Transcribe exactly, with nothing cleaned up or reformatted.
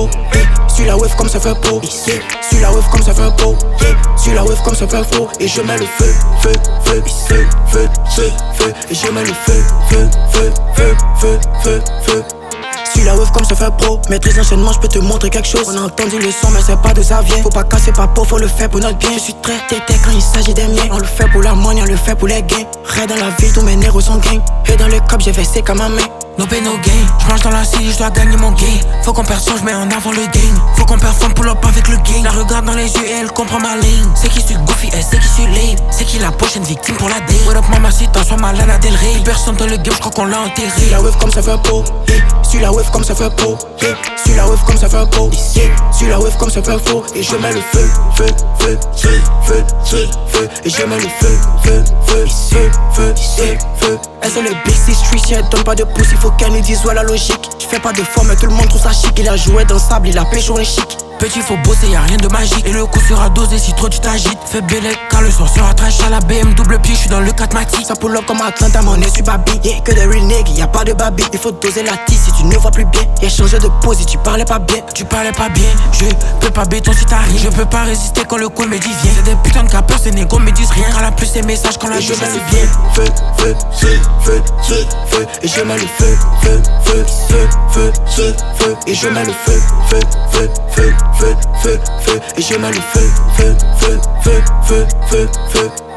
pro, yeah. Suis la wave comme ça fait pro, yeah. Suis la wave comme ça fait pro, yeah. Suis la wave comme ça fait pro. Et je mets le feu, feu, feu, feu, feu, feu, feu. Et je mets le feu, feu, feu, feu, feu, feu, feu. Suis la wave comme ça fait pro. Maîtrise l'enchaînement, je peux te montrer quelque chose. On a entendu le son mais c'est pas d'où ça vient. Faut pas casser pas pour, faut le faire pour notre bien. Je suis très têté quand il s'agit des miens. On le fait pour la money, on le fait pour les gains. Rêve dans la ville, tous mes négros sont gang. Et dans le cop, j'ai versé comme ma main. No pain, no gain. J'marche dans la city, j'dois gagner mon gain. Faut qu'on performe, j'mets en avant le gain. Faut qu'on performe, pull up avec le gain. La regarde dans les yeux et elle comprend ma ligne. C'est qui suis goofy, elle sait qui suis lame. C'est qui la prochaine victime pour la date. What up mamacita, sois ma Lana Del Rey. Personne dans le game, j'crois qu'on l'a enterré. Suis la wave comme ça fait pro, yeah. Suis la wave comme ça fait pro, yeah. Suis la wave comme ça fait pro, yeah. Suis la wave comme ça fait faux. Et je mets le feu, feu, feu, feu, feu, feu, feu. Et je mets le feu, feu, feu, feu, feu, feu, feu. Elle c'est le big six street, si elle donne pas de pouce, il faut qu'elle nous dise ouais la logique. J'fais pas de forme, tout le monde trouve ça chic. Il a joué dans le sable, il a pécho un chic. Petit faut bosser, y'a rien de magique. Et le coup sera dosé si trop tu t'agites. Fais bélec car le soir sera trash. À la B M double pied, j'suis dans le quatre matic. Ça pull up comme Atlanta, mon nez sur baby. Yeah, que des real niggas, y'a pas de baby. Il faut doser la tisse si tu ne vois plus bien. Y'a changé de pose si tu parlais pas bien. Tu parlais pas bien, je peux pas béton si t'arrives. Je peux pas résister quand le coin me dit viens. C'est des putains de capeurs, ces négros me disent rien. Car la plus ces messages quand la je vie mets le bien. Feu, feu, feu, feu, feu, feu. Et je mets le feu, feu, feu, feu, feu, feu, feu. Et je mets le feu, feu, feu, feu, feu, feu, feu. Et je mets le feu, feu, feu, feu, feu, feu, feu.